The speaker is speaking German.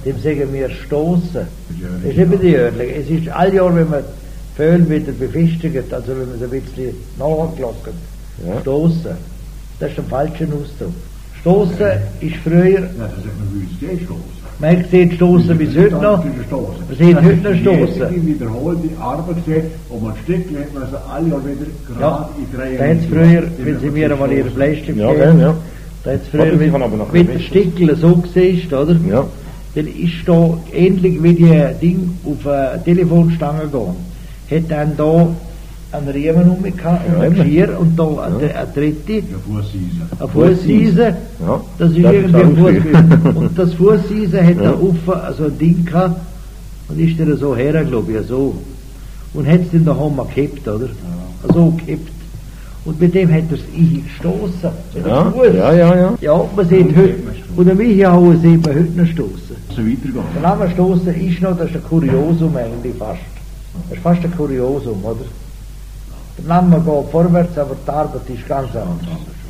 dem sagen wir stoßen. Das ist nicht mehr jährlich. Es ist all Jahr, wenn man Föhn wieder befestigt, also wenn man es ein bisschen nachglockt, stoßen. Das ist der falsche Ausdruck. Stoßen ist früher. Ja, das sagt man, wie es geht, stoßen. Man sieht Stoßen bis heute noch. Man sieht heute noch Stoßen. Die wiederholte Arbeit gesehen, und man steckt, hat man so alle Jahre wieder gerade in 3 Jahren. Da hat es früher, wenn Sie mir einmal Ihre Fleischstück Ja, geben, ja. da hat es früher, wenn der Stickel so gesehen, oder? Ja. Dann ist da ähnlich wie die Ding auf eine Telefonstange gegangen. Hat dann da einen Riemen umgehabt und ein Geschirr und da eine dritte, eine Fußseise. Ja. Das ist irgendwie ein Fußseise. Und das Fußseise hat da offen so ein Ding gehabt und ist dann so her, glaube ich, so. Und hat es dann daheim gekippt, oder? So gekippt. Und mit dem hat er es eingestoßen. Ja. Ja, man sieht heute, und am Michael sieht man heute noch stoßen. So weitergehen. Der Name stoßen ist noch, das ist ein Kuriosum eigentlich fast. Das ist fast ein Kuriosum, oder? Der Name geht vorwärts, aber die Arbeit ist ganz anders.